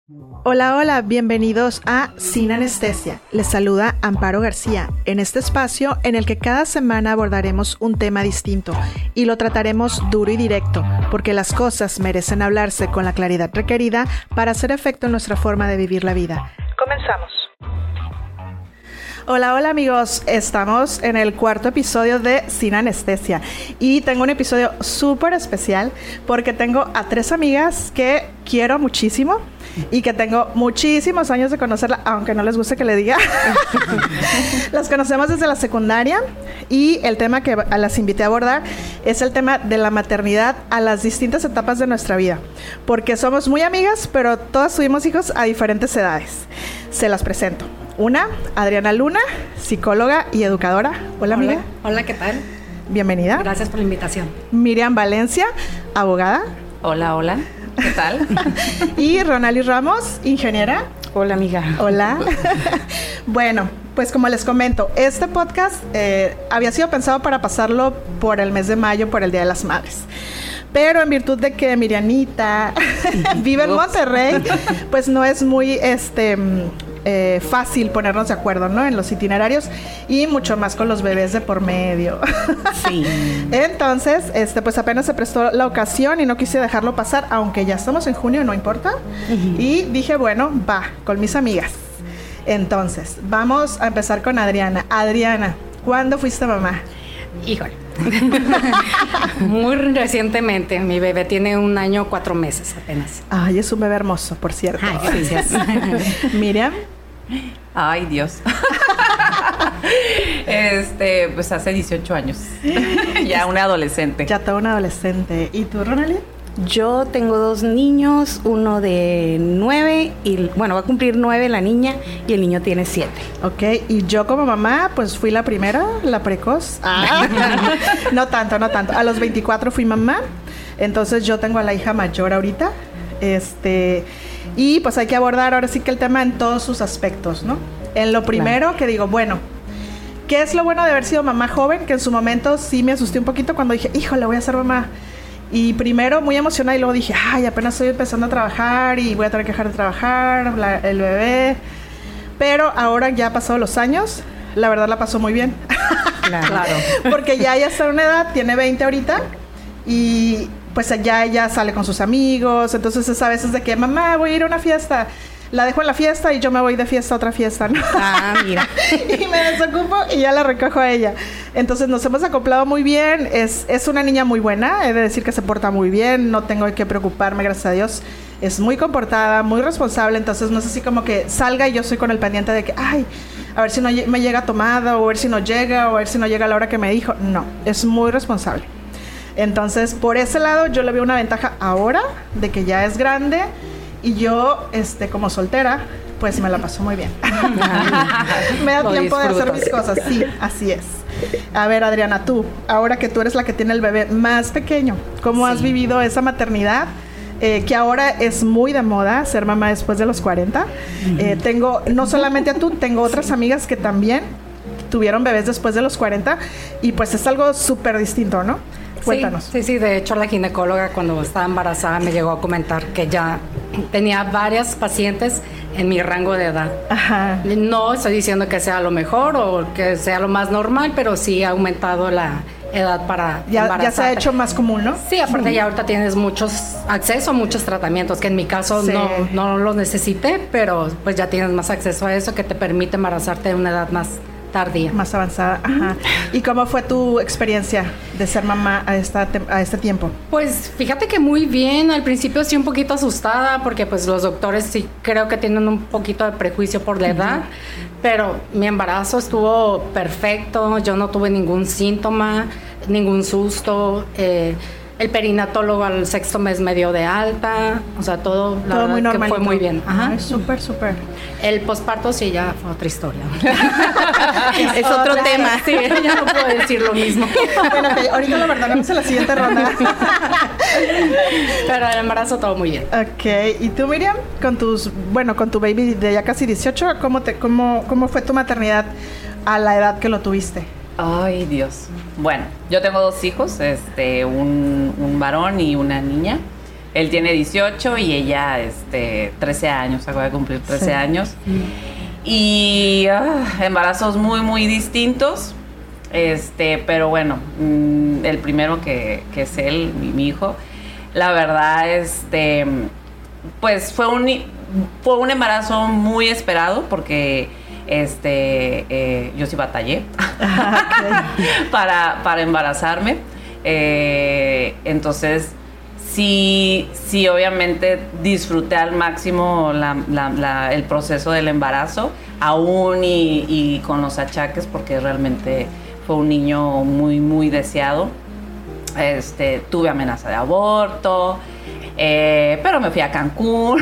Hola, hola, bienvenidos a Sin Anestesia. Les saluda Amparo García, en este espacio en el que cada semana abordaremos un tema distinto y lo trataremos duro y directo, porque las cosas merecen hablarse con la claridad requerida para hacer efecto en nuestra forma de vivir la vida. Comenzamos. Hola, hola amigos, estamos en el cuarto episodio de Sin Anestesia y tengo un episodio súper especial porque tengo a 3 amigas que quiero muchísimo y que tengo muchísimos años de conocerla, aunque no les guste que le diga. Las conocemos desde la secundaria y el tema que las invité a abordar es el tema de la maternidad a las distintas etapas de nuestra vida, porque somos muy amigas, pero todas tuvimos hijos a diferentes edades. Se las presento. Una, Adriana Luna, psicóloga y educadora. Hola, amiga. Hola, ¿qué tal? Bienvenida. Gracias por la invitación. Miriam Valencia, abogada. Hola, hola. ¿Qué tal? Y Ronali Ramos, ingeniera. Hola, amiga. Hola. Bueno, pues como les comento, este podcast había sido pensado para pasarlo por el mes de mayo, por el Día de las Madres. Pero en virtud de que Mirianita vive en Monterrey, pues no es muy fácil ponernos de acuerdo, ¿no? En los itinerarios y mucho más con los bebés de por medio. Sí. Entonces, pues apenas se prestó la ocasión y no quise dejarlo pasar, aunque ya estamos en junio, no importa. Y dije, bueno, va, con mis amigas. Entonces, vamos a empezar con Adriana. Adriana, ¿cuándo fuiste mamá? Híjole. Muy recientemente. Mi bebé tiene 1 año 4 meses apenas. Ay, es un bebé hermoso, por cierto. Ay, gracias. Miriam. Ay, Dios. Pues hace 18 años. Ya una adolescente. Ya toda una adolescente. ¿Y tú, Ronali? Yo tengo 2 niños, uno de 9 y va a cumplir 9 la niña y el niño tiene 7. Ok, y yo como mamá, pues fui la primera, la precoz. No tanto. A los 24 fui mamá, entonces yo tengo a la hija mayor ahorita. Y pues hay que abordar ahora sí que el tema en todos sus aspectos, ¿no? En lo primero que digo, bueno, ¿qué es lo bueno de haber sido mamá joven? Que en su momento sí me asusté un poquito cuando dije, híjole, voy a ser mamá. Y primero muy emocionada y luego dije, ay, apenas estoy empezando a trabajar y voy a tener que dejar de trabajar, el bebé. Pero ahora ya pasado los años, la verdad la pasó muy bien. Claro. Porque ya está en una edad, tiene 20 ahorita y pues ya ella sale con sus amigos. Entonces es a veces de que, mamá, voy a ir a una fiesta. La dejo en la fiesta y yo me voy de fiesta a otra fiesta, ¿no? Ah, mira. Y me desocupo y ya la recojo a ella. Entonces nos hemos acoplado muy bien. Es una niña muy buena. He de decir que se porta muy bien. No tengo que preocuparme, gracias a Dios. Es muy comportada, muy responsable. Entonces no es así como que salga y yo estoy con el pendiente de que, ay, a ver si no me llega tomada, o a ver si no llega, o a ver si no llega a la hora que me dijo. No, es muy responsable. Entonces, por ese lado, yo le veo una ventaja ahora de que ya es grande. Y yo, como soltera, pues me la paso muy bien. Me da tiempo de hacer mis cosas. Sí, así es. A ver, Adriana, tú, ahora que tú eres la que tiene el bebé más pequeño, ¿cómo has vivido esa maternidad? Que ahora es muy de moda ser mamá después de los 40. Tengo, no solamente a tú, tengo otras amigas que también tuvieron bebés después de los 40 y pues es algo súper distinto, ¿no? Cuéntanos. Sí, de hecho la ginecóloga cuando estaba embarazada me llegó a comentar que ya tenía varias pacientes en mi rango de edad. Ajá. No estoy diciendo que sea lo mejor o que sea lo más normal, pero sí ha aumentado la edad para embarazarte. Ya se ha hecho más común, ¿no? Sí, aparte ya ahorita tienes acceso a muchos tratamientos, que en mi caso sí. no los necesité, pero pues ya tienes más acceso a eso que te permite embarazarte a una edad más tardía. Más avanzada, ajá. ¿Y cómo fue tu experiencia de ser mamá a este tiempo? Pues fíjate que muy bien. Al principio sí un poquito asustada porque pues los doctores sí creo que tienen un poquito de prejuicio por la edad, pero mi embarazo estuvo perfecto. Yo no tuve ningún síntoma, ningún susto. El perinatólogo al 6º mes me dio de alta, o sea, todo muy normal. Que fue muy bien. Ajá. Ay, súper. El posparto sí ya fue otra historia. Es otro tema. Sí, ya no puedo decir lo mismo. Bueno, okay, ahorita lo verdadamos en la siguiente ronda. Pero el embarazo todo muy bien. Ok, ¿y tú, Miriam? Con tu baby de ya casi 18, ¿cómo fue tu maternidad a la edad que lo tuviste? Ay, Dios. Bueno, yo tengo 2 hijos, un varón y una niña. Él tiene 18 y ella 13 años, acaba de cumplir 13 años. Y embarazos muy, muy distintos. Pero bueno, el primero que es él, mi hijo, la verdad, pues fue un embarazo muy esperado porque yo sí batallé para embarazarme. Entonces, sí, obviamente disfruté al máximo el proceso del embarazo, aún y con los achaques, porque realmente fue un niño muy, muy deseado. Tuve amenaza de aborto, pero me fui a Cancún.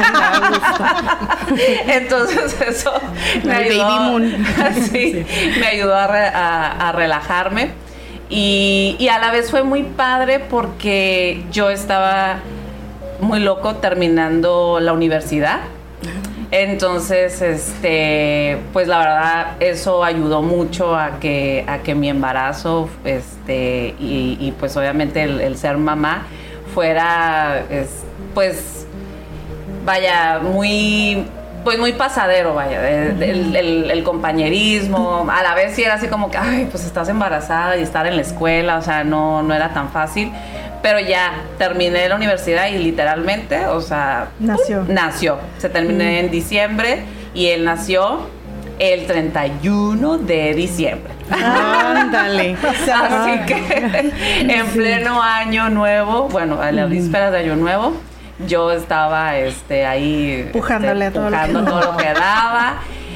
Entonces eso me ayudó, Baby Moon. sí, me ayudó a relajarme. Y a la vez fue muy padre porque yo estaba muy loco terminando la universidad. Entonces, pues la verdad, eso ayudó mucho a que mi embarazo, y pues obviamente el ser mamá fuera, pues, vaya, muy pasadero, vaya, el compañerismo. A la vez sí era así como que, ay, pues estás embarazada y estar en la escuela, o sea, no era tan fácil. Pero ya terminé la universidad y literalmente, o sea, nació. Se terminó en diciembre y él nació el 31 de diciembre. Ándale. Así que en pleno año nuevo, bueno, a la víspera de año nuevo, yo estaba ahí pujándole todo lo que daba.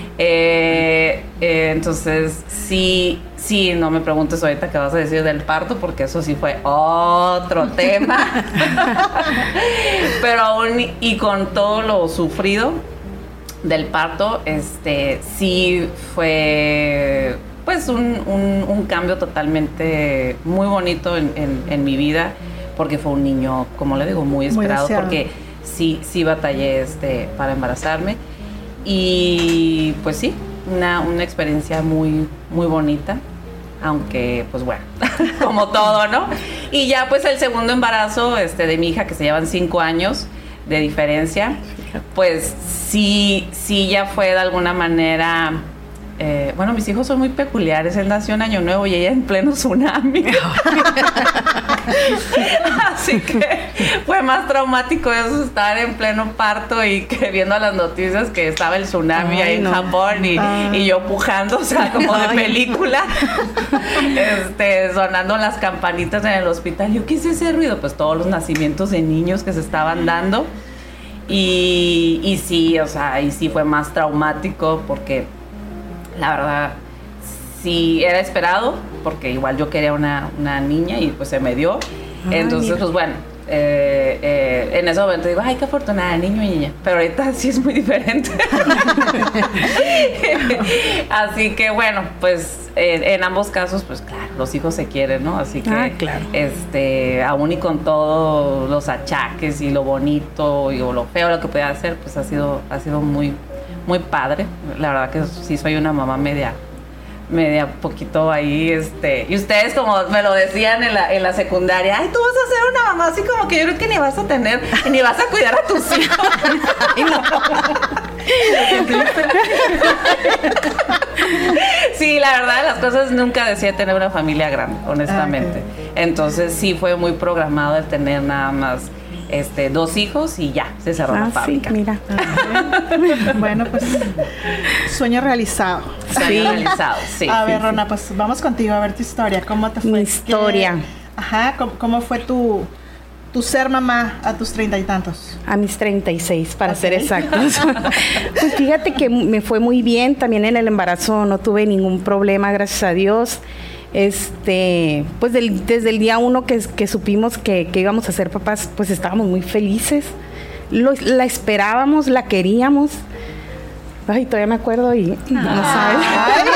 Entonces sí, no me preguntes ahorita qué vas a decir del parto, porque eso sí fue otro tema. Pero aún y con todo lo sufrido del parto, sí fue pues un cambio totalmente muy bonito en mi vida, porque fue un niño, como le digo, muy esperado, porque sí batallé para embarazarme. Y pues sí, una experiencia muy, muy bonita, aunque pues bueno, como todo, ¿no? Y ya pues el segundo embarazo de mi hija, que se llevan 5 años de diferencia, pues sí ya fue de alguna manera. Bueno, mis hijos son muy peculiares. Él nació en Año Nuevo y ella en pleno tsunami. Así que fue más traumático eso, estar en pleno parto y que viendo las noticias que estaba el tsunami ahí en Japón y yo pujando, o sea, como de película. Sonando las campanitas en el hospital. Yo, ¿qué es ese ruido? Pues todos los nacimientos de niños que se estaban dando. Y sí, o sea, y sí fue más traumático porque la verdad sí era esperado, porque igual yo quería una niña y pues se me dio. Entonces pues bueno, en ese momento digo, ay, qué afortunada, niño y niña, pero ahorita sí es muy diferente. Así que bueno, pues en ambos casos, pues claro, los hijos se quieren, ¿no? Así que claro. Aún y con todos los achaques y lo bonito y o lo feo lo que podía hacer, pues ha sido muy muy padre. La verdad que sí soy una mamá media poquito ahí, y ustedes como me lo decían en la secundaria, ay, tú vas a ser una mamá así como que yo creo que ni vas a tener, ni vas a cuidar a tus hijos. Sí, la verdad de las cosas, nunca decía tener una familia grande, honestamente. Entonces sí fue muy programado el tener nada más 2 hijos y ya, se cerró la fábrica. Sí, mira. Bueno, pues sueño realizado. Sueño realizado, sí. A ver, Rona, pues vamos contigo a ver tu historia. ¿Cómo te fue? Mi historia. ¿Cómo fue tu ser mamá a tus 30 y tantos? A mis 36, para ser exactos. Pues fíjate que me fue muy bien. También en el embarazo no tuve ningún problema, gracias a Dios. Pues desde el día 1 que supimos que íbamos a ser papás, pues estábamos muy felices. La esperábamos, la queríamos. Ay, todavía me acuerdo y no sabes.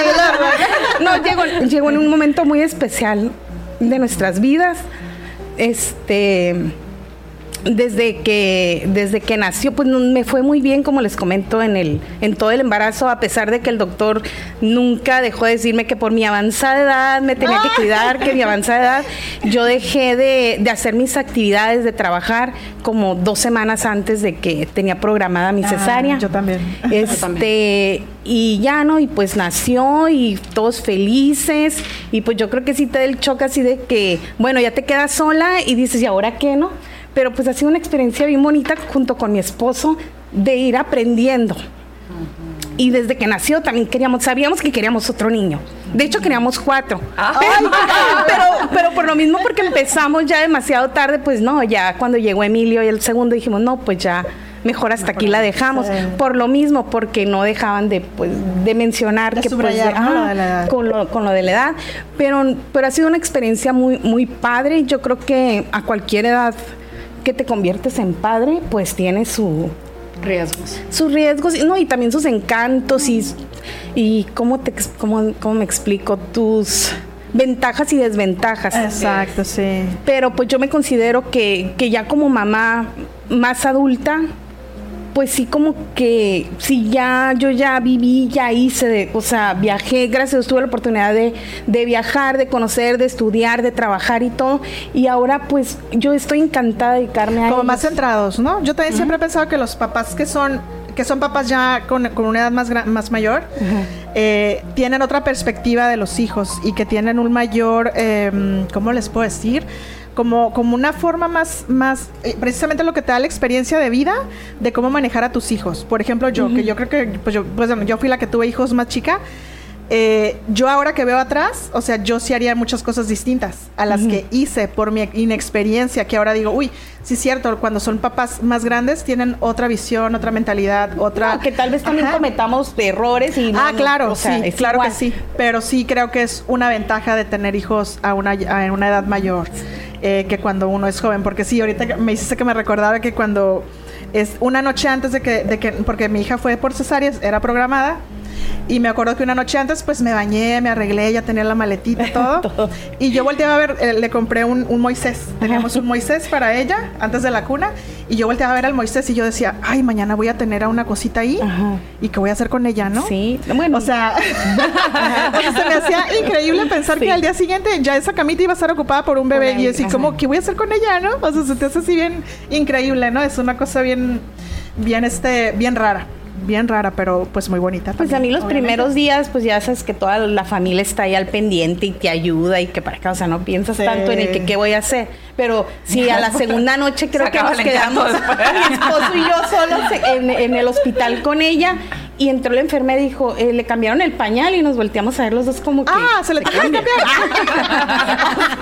No, llegó en un momento muy especial de nuestras vidas. desde que nació, pues me fue muy bien, como les comento, en todo el embarazo, a pesar de que el doctor nunca dejó de decirme que por mi avanzada edad me tenía que cuidar, que mi avanzada edad, yo dejé de hacer mis actividades, de trabajar como 2 semanas antes de que tenía programada mi cesárea. Yo también. Y ya, ¿no? Y pues nació y todos felices, y pues yo creo que sí te da el choque así de que, bueno, ya te quedas sola y dices, ¿y ahora qué, no? Pero pues ha sido una experiencia bien bonita junto con mi esposo de ir aprendiendo. Y desde que nació también sabíamos que queríamos otro niño. De hecho, queríamos 4. Pero por lo mismo, porque empezamos ya demasiado tarde, pues no, ya cuando llegó Emilio y el segundo dijimos, no, pues ya mejor hasta aquí la dejamos. Por lo mismo, porque no dejaban de mencionar de que subrayar, pues, lo de la edad. Con lo de la edad. Pero ha sido una experiencia muy, muy padre. Yo creo que a cualquier edad que te conviertes en padre, pues tiene sus riesgos, no, y también sus encantos y cómo me explico, tus ventajas y desventajas. Exacto, sí. Pero pues yo me considero que ya como mamá más adulta, pues sí, como que sí, yo ya viví, ya hice, viajé, gracias a Dios tuve la oportunidad de viajar, de conocer, de estudiar, de trabajar y todo, y ahora pues yo estoy encantada de dedicarme a como ellos. más centrados, ¿no? Yo también siempre he pensado que los papás que son papás ya con una edad más mayor, tienen otra perspectiva de los hijos y que tienen un mayor, ¿cómo les puedo decir? Como una forma más precisamente lo que te da la experiencia de vida de cómo manejar a tus hijos. Por ejemplo, yo, que yo creo que yo fui la que tuve hijos más chica. Yo ahora que veo atrás, yo sí haría muchas cosas distintas a las que hice por mi inexperiencia, que ahora digo, uy, sí es cierto, cuando son papás más grandes tienen otra visión, otra mentalidad, otra... No, que tal vez también cometamos errores y... claro, sí, claro igual. Que sí, pero sí creo que es una ventaja de tener hijos a una edad mayor que cuando uno es joven, porque sí, ahorita me hiciste que me recordara que cuando es una noche antes de que porque mi hija fue por cesárea, era programada. Y me acuerdo que una noche antes, pues me bañé, me arreglé, ya tenía la maletita y todo. Y yo volteaba a ver, le compré un Moisés. Teníamos un Moisés para ella antes de la cuna. Y yo volteaba a ver al Moisés y yo decía, ay, mañana voy a tener a una cosita ahí. ¿Y qué voy a hacer con ella, no? Sí, bueno. Se me hacía increíble pensar que al día siguiente ya esa camita iba a estar ocupada por un bebé. Y yo decía, ¿cómo? ¿Qué voy a hacer con ella, no? Se te hace así bien increíble, ¿no? Es una cosa bien rara. Bien rara, pero pues muy bonita también. Pues a mí los primeros días, pues ya sabes que toda la familia está ahí al pendiente y te ayuda y que para acá, no piensas tanto en el que qué voy a hacer. Pero sí, a la segunda noche creo que nos quedamos, mi esposo y yo solos en el hospital con ella. Y entró la enfermera y dijo, le cambiaron el pañal, y nos volteamos a ver los dos como que... se le tiene que cambiar.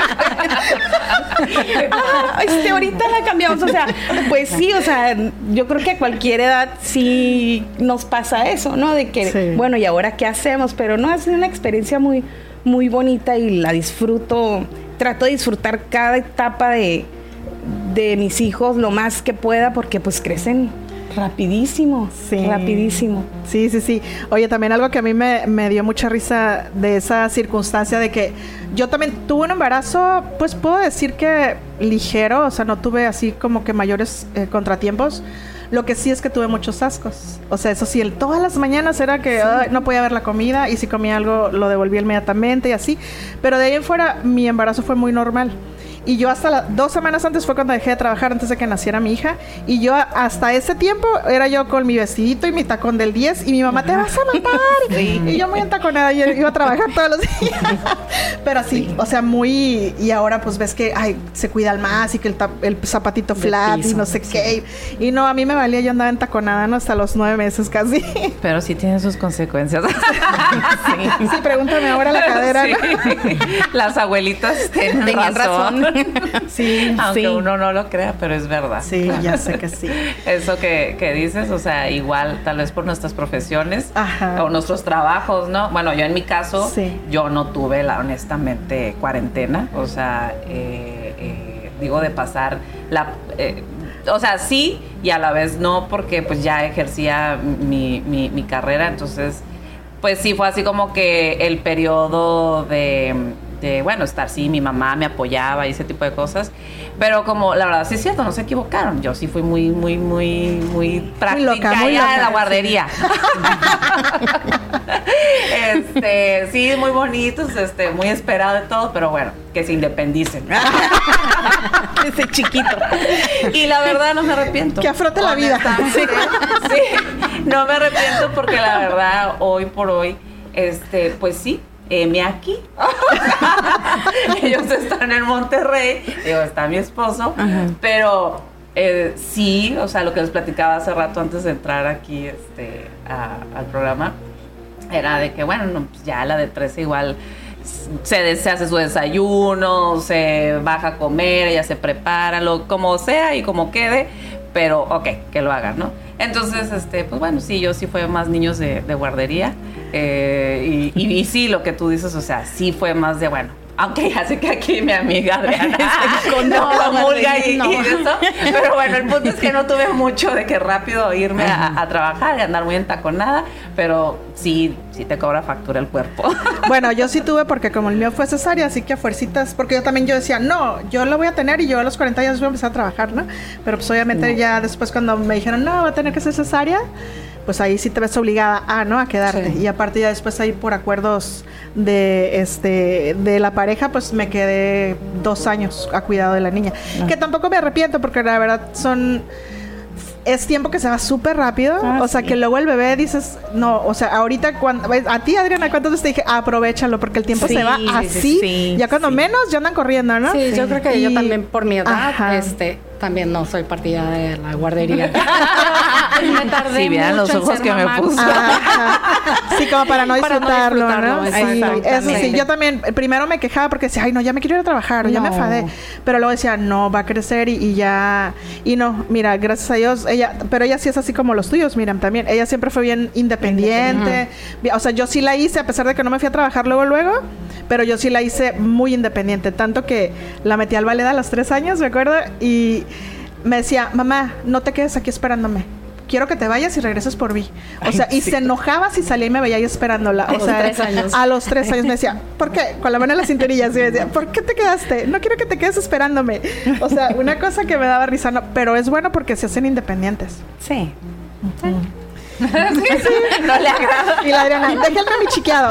Ahorita la cambiamos, pues sí, yo creo que a cualquier edad sí nos pasa eso, ¿no? De que, bueno, ¿y ahora qué hacemos? Pero no, es una experiencia muy, muy bonita y la disfruto, trato de disfrutar cada etapa de mis hijos lo más que pueda, porque pues crecen rapidísimo. Sí. Oye, también algo que a mí me dio mucha risa de esa circunstancia de que yo también tuve un embarazo, pues puedo decir que ligero, no tuve así como que mayores contratiempos. Lo que sí es que tuve muchos ascos. Eso sí, todas las mañanas era que no podía ver la comida, y si comía algo lo devolvía inmediatamente y así. Pero de ahí en fuera mi embarazo fue muy normal. Y yo hasta 2 semanas antes fue cuando dejé de trabajar, antes de que naciera mi hija. Y yo hasta ese tiempo era yo con mi vestidito y mi tacón del 10. Y mi mamá, te vas a matar. Sí. Y yo muy entaconada, y iba a trabajar todos los días. Pero sí, muy... Y ahora pues ves que se cuidan más, y que el zapatito flat piso, y no sé qué. Y no, a mí me valía, yo andaba entaconada, ¿no? Hasta los 9 meses casi. Pero sí tiene sus consecuencias. Sí, pregúntame ahora la cadera, ¿no? Las abuelitas tenían razón. Sí, aunque uno no lo crea, pero es verdad. Sí, ya sé que sí. Eso que dices, igual tal vez por nuestras profesiones o nuestros trabajos, ¿no? Bueno, yo en mi caso, yo no tuve honestamente cuarentena, digo de pasar sí y a la vez no, porque pues ya ejercía mi carrera, entonces pues sí fue así como que el periodo de bueno, estar, sí, mi mamá me apoyaba y ese tipo de cosas, pero como, la verdad, sí es cierto, no se equivocaron, yo sí fui muy práctica, muy loca, de la guardería. Sí, muy bonitos, muy esperado de todo, pero bueno, que se independicen. Ese chiquito. Y la verdad no me arrepiento. Que afronte la vida. Sí, no me arrepiento porque la verdad, hoy por hoy, pues sí, aquí. Ellos están en Monterrey, digo, está mi esposo, pero sí, o sea, lo que les platicaba hace rato antes de entrar aquí al programa, era de que, bueno, no, pues ya la de 13 igual se hace su desayuno, se baja a comer, ella se prepara, como sea y como quede, pero ok, que lo hagan, ¿no? Entonces, pues bueno, sí, yo sí fue más niños de guardería, y sí, lo que tú dices, o sea, sí fue más de, bueno, aunque ya sé que aquí mi amiga Adriana no comulga y eso, pero bueno, el punto es que no tuve mucho de que rápido irme a trabajar y andar muy entaconada, pero sí te cobra factura el cuerpo. Bueno, yo sí tuve porque como el mío fue cesárea, así que a fuercitas, porque yo decía, no, yo lo voy a tener y yo a los 40 años voy a empezar a trabajar, ¿no? Pero pues obviamente ya después cuando me dijeron, no, va a tener que ser cesárea, pues ahí sí te ves obligada a quedarte. Sí. Y aparte ya después ahí por acuerdos de la pareja, pues me quedé 2 años a cuidado de la niña. No. Que tampoco me arrepiento porque la verdad es tiempo que se va súper rápido, o sea, que luego el bebé dices, no, o sea, ahorita a ti, Adriana, ¿cuántas veces te dije, aprovechalo, porque el tiempo se va así, ya cuando menos ya andan corriendo, ¿no? Sí, yo creo que yo también por mi edad, también no soy partidaria de la guardería. Me tardé si vieran los ojos que mamá. Me puso. Sí, como para no disfrutarlo, ¿no? Eso sí, yo también primero me quejaba porque decía, ay, no, ya me quiero ir a trabajar, ya me enfadé. Pero luego decía, no, va a crecer y ya. Y no, mira, gracias a Dios, pero ella sí es así como los tuyos, Miriam, también. Ella siempre fue bien independiente. O sea, yo sí la hice, a pesar de que no me fui a trabajar luego, pero yo sí la hice muy independiente. Tanto que la metí al ballet a los 3 años, me acuerdo, y me decía, mamá, no te quedes aquí esperándome. Quiero que te vayas y regreses por mí. O sea, y se enojaba si salía y me veía ahí esperándola. O sea, 3 años. A los 3 años me decía, ¿por qué? Con la mano en la cinturilla. Así me decía, ¿por qué te quedaste? No quiero que te quedes esperándome. O sea, una cosa que me daba risa, no, pero es bueno porque se hacen independientes. Sí. Sí. No le agrada. Y la Adriana, déjenme a mi chiqueado.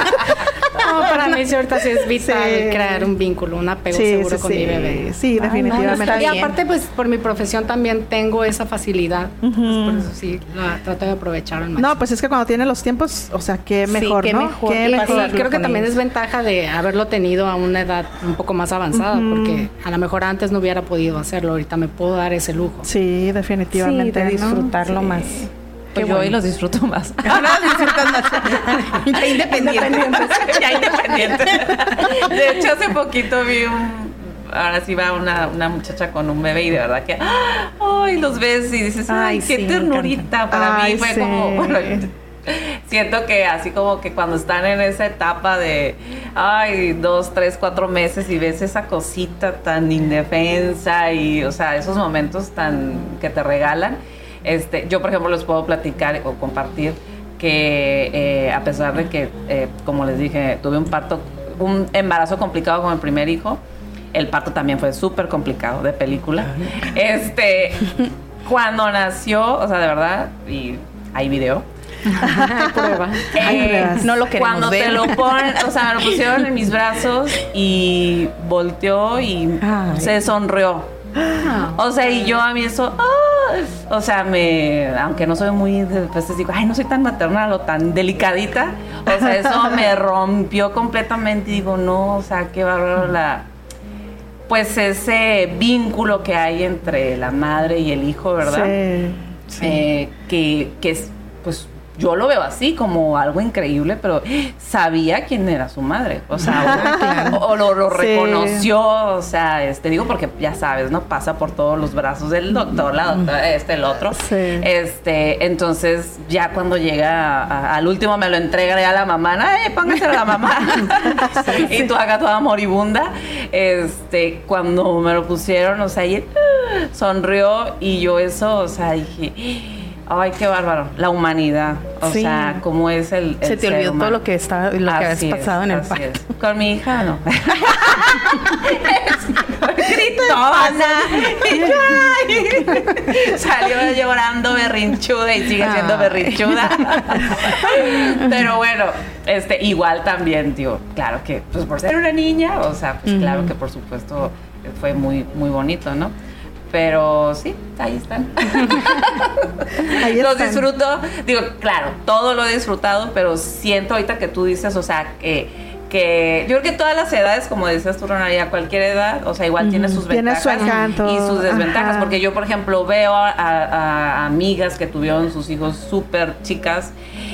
No, para mí sí, ahorita sí es vital crear un vínculo, un apego seguro con mi bebé. Sí, definitivamente. Y aparte, pues, por mi profesión también tengo esa facilidad. Pues, por eso sí, trato de aprovechar al máximo. No, pues es que cuando tiene los tiempos, o sea, qué mejor, ¿no? Qué mejor. Creo que también es ventaja de haberlo tenido a una edad un poco más avanzada, porque a lo mejor antes no hubiera podido hacerlo. Ahorita me puedo dar ese lujo. Sí, definitivamente. Sí, de disfrutarlo más. Pues yo hoy los disfruto más. Ahora los disfrutas más. Ya independientes. Ya independientes. De hecho, hace poquito vi ahora sí va una muchacha con un bebé y de verdad que ay, los ves y dices, ay, qué ternurita. Para mí fue como, bueno, siento que así como que cuando están en esa etapa de 2, 3, 4 meses y ves esa cosita tan indefensa y, o sea, esos momentos tan que te regalan. Yo, por ejemplo, les puedo platicar o compartir que a pesar de que, como les dije, tuve un embarazo complicado con el primer hijo, el parto también fue súper complicado, de película. Cuando nació, o sea, de verdad, y hay video. Prueba. No lo queremos cuando ver. te lo ponen, o sea, me lo pusieron en mis brazos y volteó y se sonrió. O sea, y yo a mí eso, o sea, aunque no soy muy, pues digo, ay, no soy tan maternal o tan delicadita, o sea, eso me rompió completamente y digo, no, o sea, qué bárbaro pues ese vínculo que hay entre la madre y el hijo, ¿verdad? Sí. Que es, pues, yo lo veo así como algo increíble, pero sabía quién era su madre, o sea, o lo reconoció, o sea, digo porque ya sabes, ¿no? Pasa por todos los brazos del doctor, la doctora, el otro, entonces ya cuando llega al último me lo entrega ya la mamá, póngase a la mamá, y tú acá toda moribunda, cuando me lo pusieron, o sea, y sonrió y yo eso, o sea, dije, Ay, qué bárbaro. La humanidad. O Sí. sea, cómo es el Se te ser olvidó humano. todo lo que habías Así pasado es, en el así parto. es. Con mi hija, no. Gritona. Y yo, ay. Salió llorando berrinchuda y sigue siendo berrinchuda. Pero bueno, igual también, digo, claro que, pues por ser una niña, o sea, pues claro que por supuesto fue muy, muy bonito, ¿no? Pero sí, ahí están. Ahí Los están. disfruto. Digo, claro, todo lo he disfrutado, pero siento ahorita que tú dices, o sea, que yo creo que todas las edades, como decías tú, Ronald, a cualquier edad, o sea, igual tiene sus Tiene ventajas su encanto. y sus desventajas. Ajá. Porque yo, por ejemplo, veo a amigas que tuvieron sus hijos súper chicas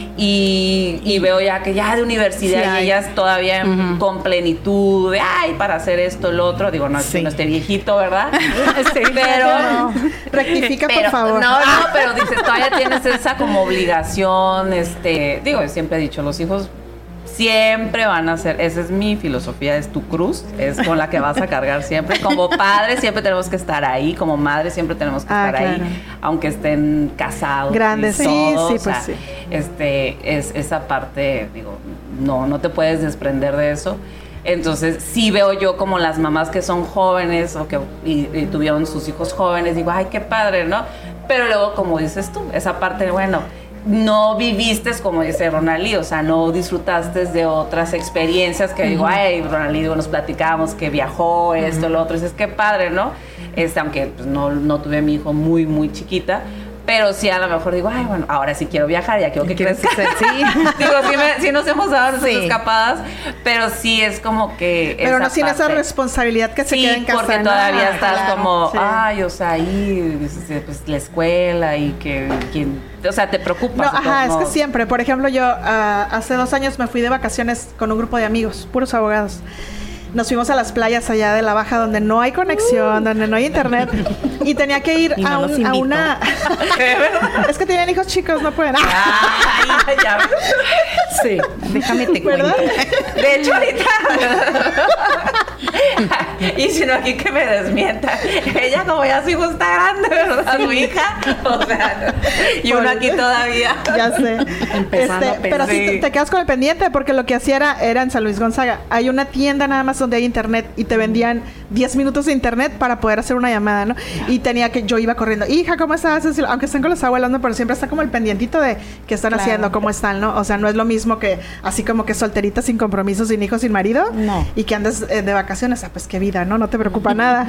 y veo ya que ya de universidad Sí, y hay. ellas todavía con plenitud de, ay, para hacer esto, lo otro. Digo, no es que no esté viejito, ¿verdad? Sí, Pero... No, rectifica, por Pero, favor. No, pero dices, todavía tienes esa como obligación, digo, siempre he dicho, los hijos siempre van a ser, esa es mi filosofía, es tu cruz, es con la que vas a cargar siempre. Como padre siempre tenemos que estar ahí, como madre siempre tenemos que estar claro. ahí, aunque estén casados. Grandes, y sí, todo, sí, o sea, pues sí. Es esa parte, digo, no te puedes desprender de eso. Entonces sí veo yo como las mamás que son jóvenes o que y tuvieron sus hijos jóvenes, digo, ay, qué padre, ¿no? Pero luego, como dices tú, esa parte, bueno, no viviste, como dice Ronalí, o sea, no disfrutaste de otras experiencias que digo, ay, Ronalí, nos platicábamos que viajó, esto, lo otro, y dices, qué padre, ¿no? Aunque pues, no tuve a mi hijo muy, muy chiquita, pero sí a lo mejor digo, ay, bueno, ahora sí quiero viajar, ya quiero que crezca. Sí. Digo, sí nos hemos dado nuestras escapadas, pero sí es como que Pero no sin esa parte. responsabilidad que se Sí, queda en casa. porque ¿no? todavía estás Claro, como, sí. ay, o sea, ahí, pues la escuela y o sea, te preocupas. No, de todos ajá, es que modos. siempre. Por ejemplo, yo hace 2 años me fui de vacaciones con un grupo de amigos, puros abogados. Nos fuimos a las playas allá de la Baja donde no hay conexión, donde no hay internet. Y tenía que ir Y no nos a invitó. una... Es que tenían hijos chicos, no pueden. Ay, ya. Sí, déjame te ¿Verdad? cuento. De hecho, ahorita. Y si no, aquí que me desmienta. Ella, como ya su hijo está grande, ¿verdad? Su hija. O sea, y uno aquí todavía. Ya sé. Empezando a Pero sí Sí. te quedas con el pendiente porque lo que hacía era en San Luis Gonzaga. Hay una tienda nada más donde hay internet y te vendían 10 minutos de internet para poder hacer una llamada, ¿no? Y yo iba corriendo, hija, ¿cómo estás? Aunque estén con los abuelos, ¿no? Pero siempre está como el pendientito de qué están Claro. haciendo, cómo están, ¿no? O sea, no es lo mismo que así como que solterita sin compromiso, sin hijos, sin marido. No. Y que andes de vacaciones. Pues qué vida, ¿no? No te preocupa nada.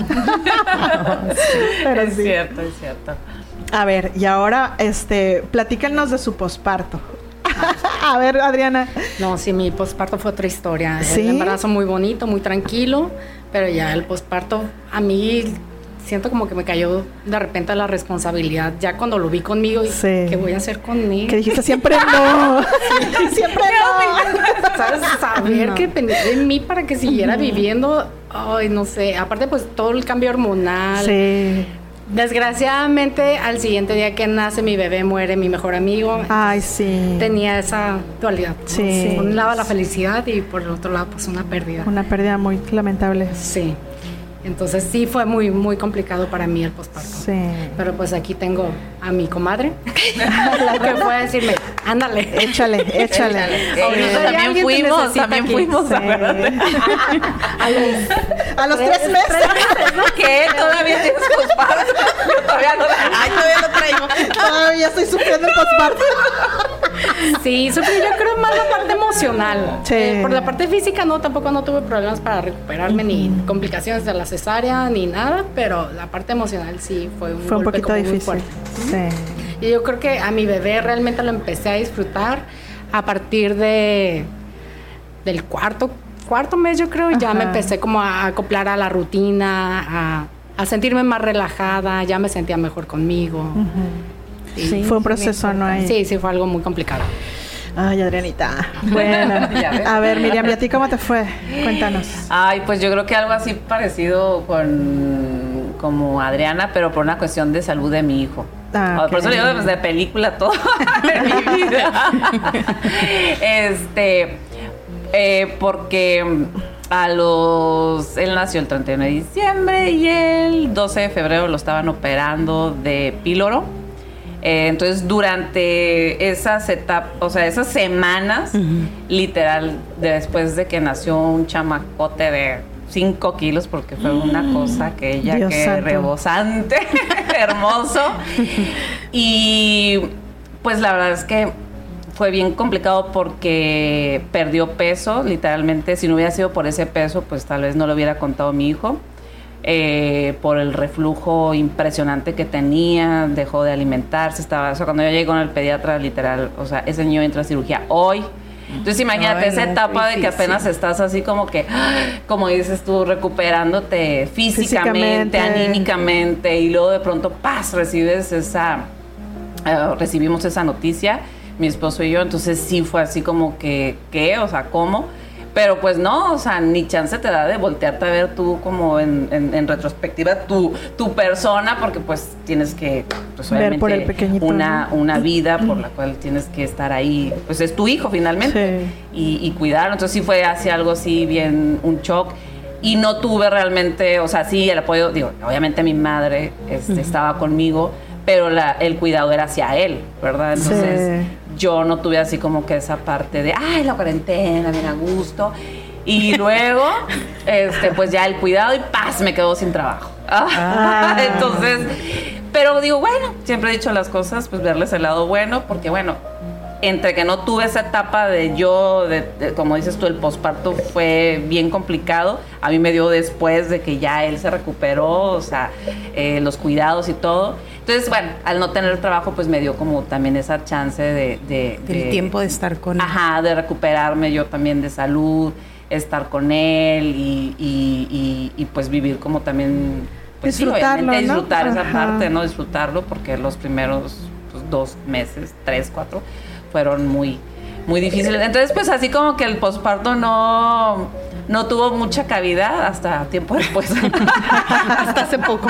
Pero Es sí. cierto, es cierto. A ver, y ahora, platícanos de su posparto. A ver, Adriana. No, sí, mi posparto fue otra historia. ¿Sí? El embarazo muy bonito, muy tranquilo, pero ya el posparto a mí siento como que me cayó de repente la responsabilidad ya cuando lo vi conmigo y Sí. ¿qué voy a hacer conmigo? Que dijiste siempre no. Siempre no. ¿Sabes? Saber No. que dependía de mí para que siguiera viviendo. Ay, no sé. Aparte, pues todo el cambio hormonal. Sí. Desgraciadamente, al siguiente día que nace mi bebé, muere mi mejor amigo. Ay, sí. Tenía esa dualidad. ¿no? Sí. Por un lado la felicidad y por el otro lado, pues una pérdida. Una pérdida muy lamentable. Sí. Entonces sí fue muy, muy complicado para mí el posparto. Sí. Pero pues aquí tengo a mi comadre, la que fue a decirme, ándale. Échale. Ahorita ya alguien te necesita también aquí. fuimos, Sí. acuérdate. A los 3 meses. ¿Qué? ¿Todavía tienes posparto? Yo todavía no. Ay, todavía no traigo. Todavía estoy sufriendo el posparto. Sí, sufrí yo creo más la parte emocional. Sí. Por la parte física tampoco no tuve problemas para recuperarme, ni complicaciones de la cesárea, ni nada, pero la parte emocional sí fue un Fue un golpe poquito como muy difícil. fuerte. Sí. Y yo creo que a mi bebé realmente lo empecé a disfrutar a partir del cuarto mes, yo creo, ya Ajá. me empecé como a acoplar a la rutina, a sentirme más relajada, ya me sentía mejor conmigo. Sí, fue un proceso, ¿no? Ahí. Sí, fue algo muy complicado. Ay, Adrianita. Bueno. Ya ves. A ver, Miriam, ¿y a ti cómo te fue? Cuéntanos. Ay, pues yo creo que algo así parecido como Adriana, pero por una cuestión de salud de mi hijo. Ah, Por eso ok. le digo desde película todo en mi vida. Porque él nació el 31 de diciembre y el 12 de febrero lo estaban operando de píloro. Entonces, durante esas etapas, o sea, esas semanas, literal, después de que nació un chamacote de 5 kilos, porque fue una cosa que ella, Dios que santo. rebosante, hermoso. Y pues la verdad es que fue bien complicado porque perdió peso, literalmente. Si no hubiera sido por ese peso, pues tal vez no lo hubiera contado a mi hijo. Por el reflujo impresionante que tenía, dejó de alimentarse, o sea, cuando yo llegué con el pediatra, literal, o sea, ese niño entra a cirugía hoy. Entonces imagínate esa etapa de que apenas estás así como que, como dices tú, recuperándote físicamente, anímicamente, y luego de pronto, ¡paz!, recibimos esa noticia, mi esposo y yo. Entonces sí fue así como que, ¿qué? O sea, ¿cómo? Pero pues no, o sea, ni chance te da de voltearte a ver tú como en retrospectiva tu persona, porque pues tienes que, pues ver obviamente, por el pequeñito, una vida por la cual tienes que estar ahí, pues es tu hijo finalmente, y cuidarlo. Entonces sí fue así algo así bien, un shock. Y no tuve realmente, o sea, sí, el apoyo, digo, obviamente mi madre estaba conmigo, pero el cuidado era hacia él, ¿verdad? Entonces yo no tuve así como que esa parte de, ay, la cuarentena, bien a gusto. Y luego, pues ya el cuidado y ¡paz!, me quedo sin trabajo. Entonces, pero digo, bueno, siempre he dicho las cosas, pues verles el lado bueno, porque bueno, entre que no tuve esa etapa de como dices tú, el posparto fue bien complicado. A mí me dio después de que ya él se recuperó, o sea, los cuidados y todo. Entonces, bueno, al no tener trabajo, pues me dio como también esa chance del tiempo de estar con él. Ajá, de recuperarme yo también de salud, estar con él y pues vivir como también, pues disfrutarlo, sí, obviamente, ¿no? disfrutar esa Ajá. parte, ¿no? Disfrutarlo, porque los primeros 2 meses, 3, 4, fueron muy, muy difíciles. Entonces, pues así como que el posparto no tuvo mucha cabida hasta tiempo después. Hasta hace poco.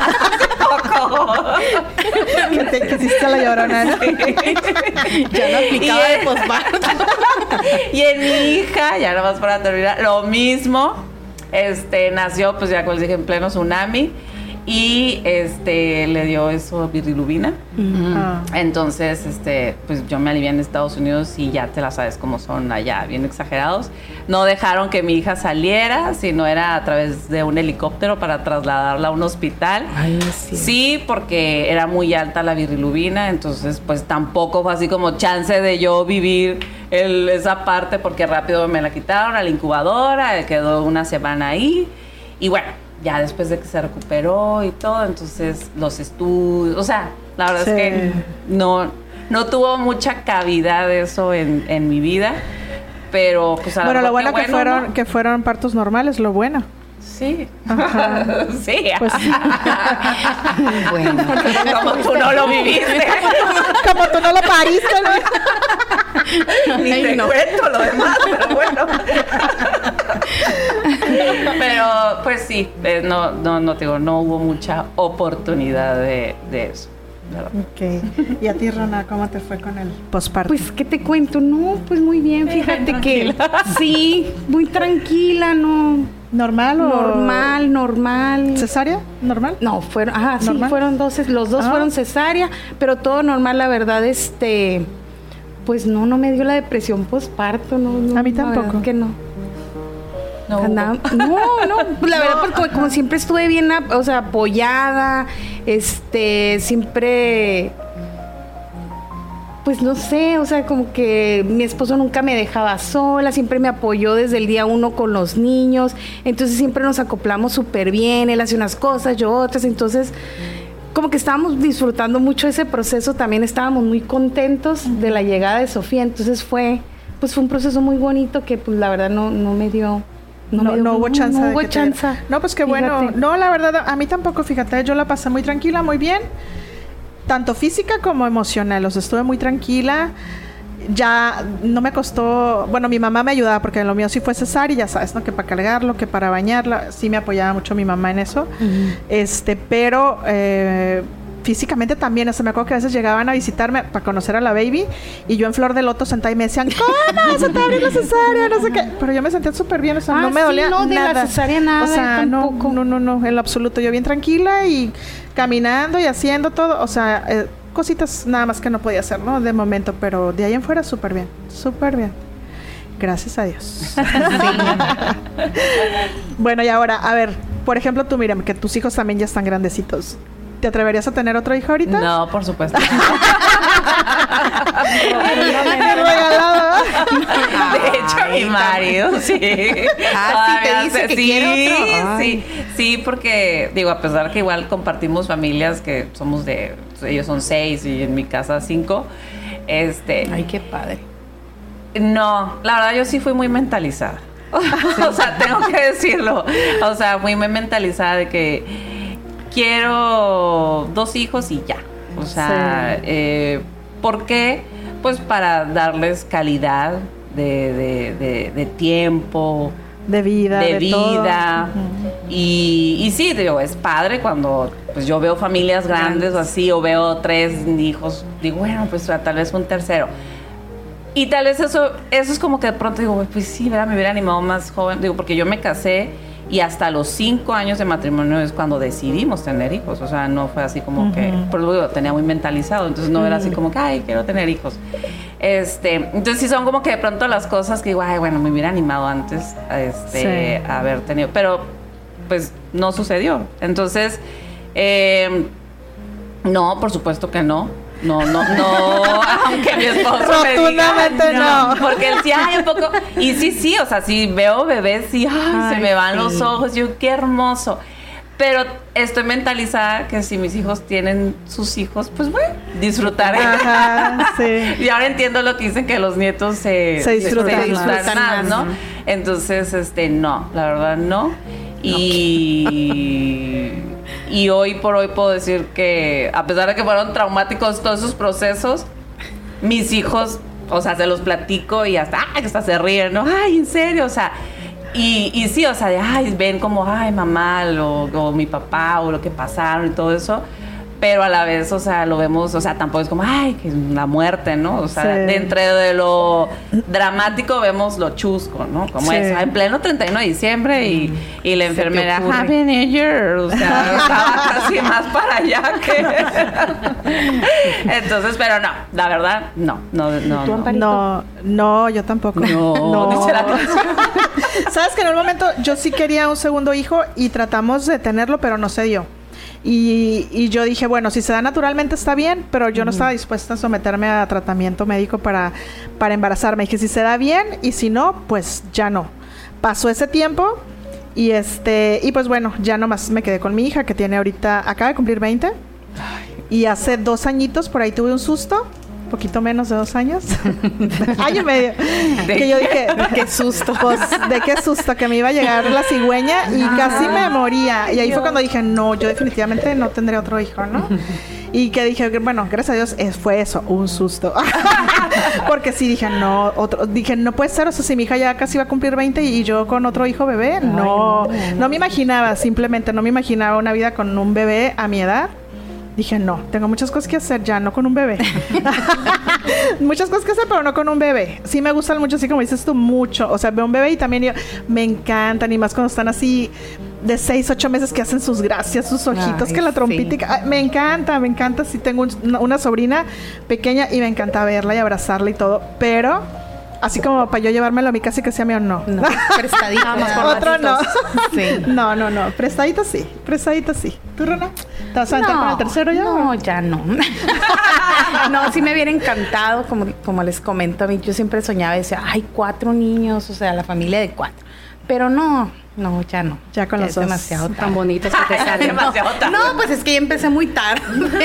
Que te hiciste la llorona, ¿no? Ya no aplicaba de posparto. Y en mi hija, ya nada más para terminar, lo mismo. Nació, pues ya como les dije, en pleno tsunami. Y le dio eso, bilirrubina. Entonces, pues yo me alivié en Estados Unidos y ya te la sabes cómo son allá, bien exagerados. No dejaron que mi hija saliera, sino era a través de un helicóptero para trasladarla a un hospital. Ay, sí. Sí, porque era muy alta la bilirrubina, entonces pues tampoco fue así como chance de yo vivir esa parte, porque rápido me la quitaron a la incubadora, quedó una semana ahí y bueno, ya después de que se recuperó y todo, entonces los estudios, o sea, la verdad es que no tuvo mucha cavidad eso en mi vida, pero pues a bueno, lo bueno ¿no? que fueron partos normales, lo bueno. Sí. Ajá. Sí. Pues sí. Bueno. Como tú no lo viviste. Como tú no lo pariste, ¿no? Ni te cuento lo demás, pero bueno. Pero pues sí, no te digo, no hubo mucha oportunidad de eso. Ok. ¿Y a ti, Rona, cómo te fue con el posparto? Pues, ¿qué te cuento? No, pues muy bien, fíjate que sí, muy tranquila, no. ¿Normal o...? Normal. ¿Cesárea? ¿Normal? No, fueron, sí, ¿Normal? fueron los dos fueron cesárea, pero todo normal, la verdad, pues no me dio la depresión posparto, no. A mí la tampoco. verdad que no. No, No, la verdad, porque como siempre estuve bien, o sea, apoyada, siempre, pues no sé, o sea, como que mi esposo nunca me dejaba sola, siempre me apoyó desde el día 1 con los niños, entonces siempre nos acoplamos súper bien, él hace unas cosas, yo otras, entonces como que estábamos disfrutando mucho ese proceso, también estábamos muy contentos de la llegada de Sofía, entonces fue un proceso muy bonito que pues la verdad no me dio... No hubo chance. No hubo chance. No, pues qué bueno. Fíjate. No, la verdad, a mí tampoco, fíjate, yo la pasé muy tranquila, muy bien. Tanto física como emocional. O sea, estuve muy tranquila. Ya no me costó... Bueno, mi mamá me ayudaba porque en lo mío sí fue cesárea, ya sabes, ¿no? Que para cargarlo, que para bañarla. Sí me apoyaba mucho mi mamá en eso. Uh-huh. Pero... físicamente también, o sea, me acuerdo que a veces llegaban a visitarme para conocer a la baby y yo en flor de loto sentada y me decían, ¿cómo? Se te abrió la cesárea, no sé qué. Pero yo me sentía súper bien, o sea, no me dolía no, de nada. la cesárea nada, o sea, tampoco. no, en lo absoluto. Yo bien tranquila y caminando y haciendo todo, o sea, cositas nada más que no podía hacer, ¿no? De momento, pero de ahí en fuera súper bien, súper bien. Gracias a Dios. Bueno, y ahora, a ver, por ejemplo, tú, Miriam, que tus hijos también ya están grandecitos. ¿Te atreverías a tener otro hijo ahorita? No, por supuesto. De hecho, mi marido, sí. Sí, te dice que quiere otro. Sí, porque, digo, a pesar que igual compartimos familias que somos ellos son 6 y en mi casa 5, Ay, qué padre. No, la verdad yo sí fui muy mentalizada. O sea, tengo que decirlo. O sea, muy mentalizada de que quiero 2 hijos y ya. O sea, ¿por qué? Pues para darles calidad de tiempo, de vida, todo. Y sí, digo, es padre cuando pues yo veo familias grandes o así, o veo 3 hijos, digo, bueno, pues tal vez un tercero. Y tal vez eso es como que de pronto digo, pues sí, ¿verdad? Me hubiera animado más joven, digo, porque yo me casé y hasta los 5 años de matrimonio es cuando decidimos tener hijos. O sea, no fue así como que, por lo tenía muy mentalizado, entonces no era así como que, ay, quiero tener hijos. Entonces sí son como que de pronto las cosas que digo, ay, bueno, me hubiera animado antes a haber tenido, pero pues no sucedió. Entonces, no, por supuesto que no. No, aunque mi esposo rotundamente me diga, no, porque él sí, ay, un poco, y sí, o sea, si veo bebés, sí, ay, se me van los ojos, yo, qué hermoso, pero estoy mentalizada que si mis hijos tienen sus hijos, pues bueno, disfrutaré. Ajá, sí. Y ahora entiendo lo que dicen, que los nietos se disfrutan más, ¿no? Entonces, no, la verdad no. Y hoy por hoy puedo decir que, a pesar de que fueron traumáticos todos esos procesos, mis hijos, o sea, se los platico y hasta se ríen, ¿no? Ay, ¿en serio? O sea, y sí, o sea, ay, ven como, ay, mamá, o mi papá, o lo que pasaron y todo eso. Pero a la vez, o sea, lo vemos, o sea, tampoco es como, ay, que es una muerte, ¿no? O sea, dentro de lo dramático vemos lo chusco, ¿no? Como eso, en pleno 31 de diciembre y la enfermera, Happy New Year, o sea, estaba casi más para allá que... Entonces, pero no, la verdad, no. No, yo tampoco. No. Dice la canción. Sabes que en un momento yo sí quería un segundo hijo y tratamos de tenerlo, pero no se dio. Y yo dije, bueno, si se da naturalmente está bien, pero yo no estaba dispuesta a someterme a tratamiento médico para embarazarme. Dije, si se da bien y si no, pues ya no. Pasó ese tiempo y y pues bueno, ya nomás me quedé con mi hija que tiene ahorita, acaba de cumplir 20. Y hace 2 añitos por ahí tuve un susto. Poquito menos de 2 años. Año y medio. Que yo dije, qué susto. Pues, de qué susto, que me iba a llegar la cigüeña y casi me moría. Y ahí fue cuando dije, no, yo definitivamente no tendré otro hijo, ¿no? Y que dije, bueno, gracias a Dios fue eso, un susto. Porque sí dije, no puede ser, o sea, si mi hija ya casi iba a cumplir 20 y yo con otro hijo bebé, no me imaginaba, simplemente no me imaginaba una vida con un bebé a mi edad. Dije, no, tengo muchas cosas que hacer ya, no con un bebé. Muchas cosas que hacer, pero no con un bebé. Sí me gustan mucho, así como dices tú, mucho. O sea, veo un bebé y también me encantan, y más cuando están así de 6, 8 meses que hacen sus gracias, sus ojitos, que la trompita. Me encanta. Sí, tengo una sobrina pequeña y me encanta verla y abrazarla y todo, pero... así como para yo llevármelo a mi casa y que sea mío, no. Prestadito. Otro no. Sí. No. Prestadito sí. ¿Tú, Rona? ¿Te vas a aventar con el tercero ya? No, ya no. No, sí me hubiera encantado, como les comento a mí, yo siempre soñaba y decía, ay, 4 niños, o sea, la familia de 4. Pero no, ya no. Ya con los dos. Demasiado tarde. Tan bonitos que te salen. Demasiado tarde. No, pues es que ya empecé muy tarde.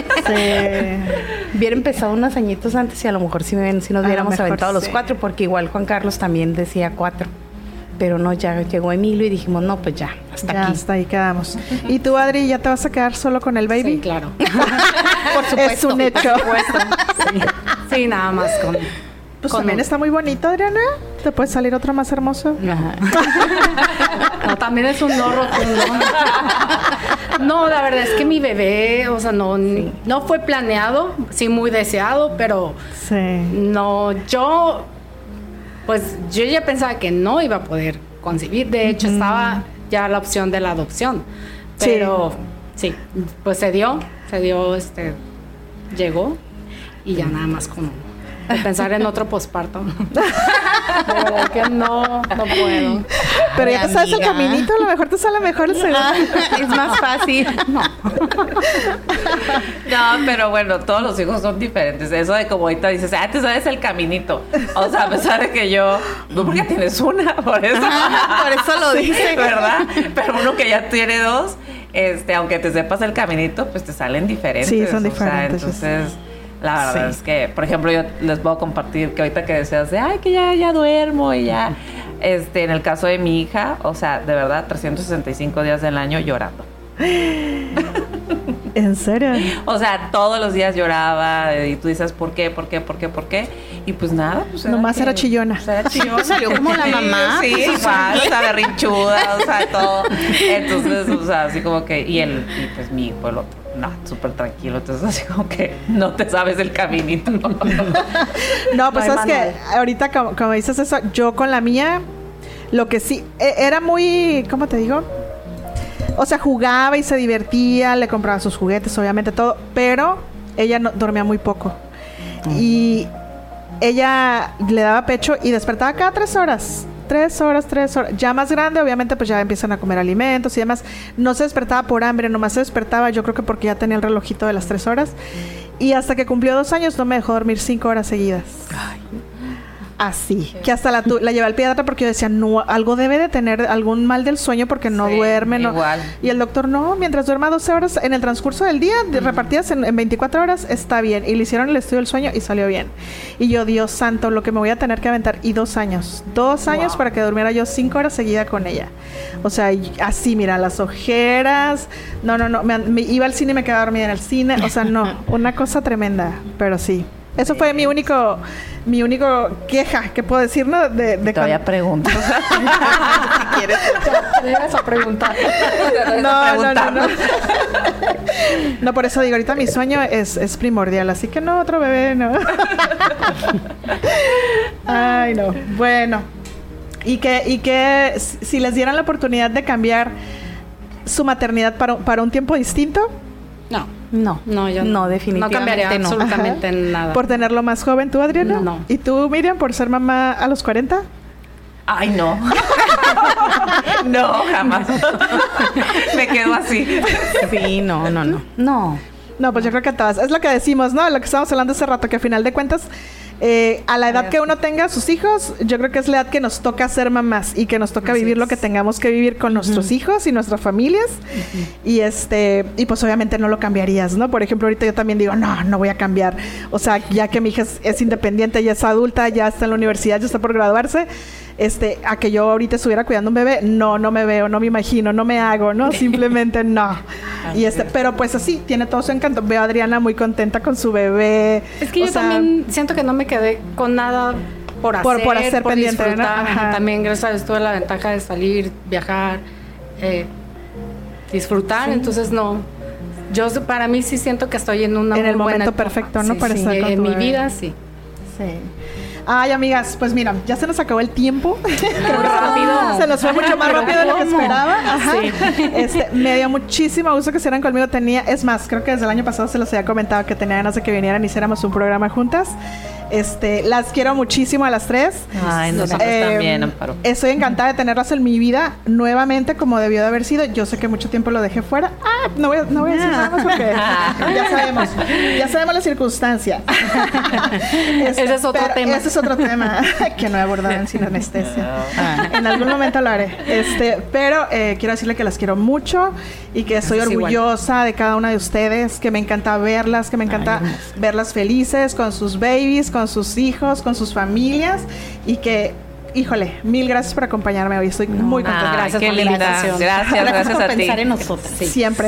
Sí. Hubiera empezado unos añitos antes y a lo mejor sí nos hubiéramos aventado los 4, porque igual Juan Carlos también decía 4. Pero no, ya llegó Emilio y dijimos, no, pues ya, hasta ahí quedamos. ¿Y tú, Adri, ya te vas a quedar solo con el baby? Sí, claro. Por supuesto. Es un hecho. Por supuesto. Sí, nada más con... Pues también está muy bonito, Adriana. ¿Te puede salir otro más hermoso? No, también es un no rotundo. No, la verdad es que mi bebé, o sea, no fue planeado, sí muy deseado, pero no, yo ya pensaba que no iba a poder concebir. De hecho, estaba ya la opción de la adopción. Pero sí, pues se dio llegó y ya nada más como de pensar en otro posparto. De verdad que no puedo. Pero ya te sabes el caminito, a lo mejor te sale mejor el segundo. Es más fácil. No, pero bueno, todos los hijos son diferentes. Eso de como ahorita dices, te sabes el caminito. O sea, a pesar de que yo, no, porque tienes una, por eso. Por eso lo dice. ¿Verdad? Pero uno que ya tiene dos, aunque te sepas el caminito, pues te salen diferentes. Sí, son diferentes. O sea, entonces, la verdad es que, por ejemplo, yo les puedo compartir que ahorita que deseas que ya duermo y ya. En el caso de mi hija, o sea, de verdad, 365 días del año llorando. ¿En serio? O sea, todos los días lloraba y tú dices, ¿por qué? Y pues nada, pues nomás era chillona. Era chillona. Salió como la mamá. Sí, igual, o sea, berrinchuda, o sea, todo. Entonces, o sea, así como que, y pues mi hijo, el otro, no, súper tranquilo. Entonces, así como que no te sabes el caminito. No, pues sabes que ahorita, como dices eso, yo con la mía, lo que sí, era muy, ¿cómo te digo? O sea, jugaba y se divertía, le compraba sus juguetes, obviamente todo, pero ella dormía muy poco. Y ella le daba pecho y despertaba cada 3 horas. 3 horas. Ya más grande, obviamente, pues ya empiezan a comer alimentos y demás. No se despertaba por hambre, nomás se despertaba, yo creo que porque ya tenía el relojito de las 3 horas. Y hasta que cumplió 2 años no me dejó dormir 5 horas seguidas. Ay. Así, que hasta la llevé al pediatra porque yo decía, no, algo debe de tener algún mal del sueño porque no duerme. Igual. Y el doctor, no, mientras duerma 12 horas en el transcurso del día, repartidas en 24 horas, está bien. Y le hicieron el estudio del sueño y salió bien. Y yo, Dios santo, lo que me voy a tener que aventar. Y 2 años. 2 años para que durmiera yo 5 horas seguida con ella. O sea, así, mira, las ojeras. No. Me iba al cine y me quedaba dormida en el cine. O sea, no, una cosa tremenda. Pero sí. Eso fue mi único queja que puedo decir, ¿no? Todavía pregunto. Si quieres. Te llegas a preguntar. No. No, por eso digo, ahorita mi sueño es primordial, así que no, otro bebé, no. Ay, no. Bueno. Y que si les dieran la oportunidad de cambiar su maternidad para un tiempo distinto. No, yo no, definitivamente no cambiaría absolutamente nada. ¿Por tenerlo más joven tú, Adriana? No. ¿Y tú, Miriam, por ser mamá a los 40? Ay, no. No, jamás. Me quedo así. Sí, no. No, pues yo creo que todas. Es lo que decimos, ¿no? Lo que estábamos hablando hace rato, que a final de cuentas, a la edad que uno tenga sus hijos, yo creo que es la edad que nos toca ser mamás y que nos toca vivir lo que tengamos que vivir con nuestros hijos y nuestras familias. Y y pues obviamente no lo cambiarías, ¿no? Por ejemplo, ahorita yo también digo, no voy a cambiar. O sea, ya que mi hija es independiente, ya es adulta, ya está en la universidad, ya está por graduarse, a que yo ahorita estuviera cuidando un bebé, no me veo, no me imagino, no me hago, ¿no? Simplemente no. Y pero pues así, tiene todo su encanto. Veo a Adriana muy contenta con su bebé. Es que yo también siento que no me quedé con nada por hacer pendiente, disfrutar, ¿no? También gracias a Dios tuve la ventaja de salir, viajar, disfrutar, entonces no. Yo para mí sí siento que estoy en una en el momento etapa. perfecto, ¿no? Para estar con en mi bebé. vida, sí. Ay, amigas, pues mira, ya se nos acabó el tiempo. Rápido. Se nos fue mucho más rápido de lo que esperaba. Ajá. Sí. Me dio muchísimo gusto que estuvieran conmigo. Es más, creo que desde el año pasado se los había comentado que tenía ganas de que vinieran y hiciéramos un programa juntas. Las quiero muchísimo a las 3. Ay, nosotros también, Amparo. Estoy encantada de tenerlas en mi vida nuevamente como debió de haber sido. Yo sé que mucho tiempo lo dejé fuera. No voy a decir nada más porque ya sabemos la circunstancia. Ese es otro tema. Ese es otro tema que no he abordado en Sin Anestesia. En algún momento lo haré. Pero quiero decirle que las quiero mucho y que estoy orgullosa de cada una de ustedes, que me encanta verlas, que me encanta verlas felices con sus babies, con sus hijos, con sus familias y que, híjole, mil gracias por acompañarme hoy. Estoy muy contenta. Gracias por la invitación. Gracias por a ti. pensar en nosotros. Sí. Siempre.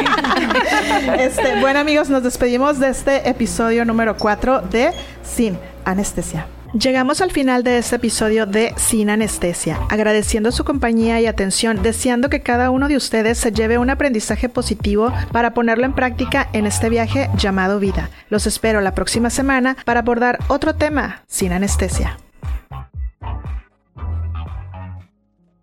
Sí. Bueno, amigos, nos despedimos de este episodio número 4 de Sin Anestesia. Llegamos al final de este episodio de Sin Anestesia, agradeciendo su compañía y atención, deseando que cada uno de ustedes se lleve un aprendizaje positivo para ponerlo en práctica en este viaje llamado vida. Los espero la próxima semana para abordar otro tema sin anestesia.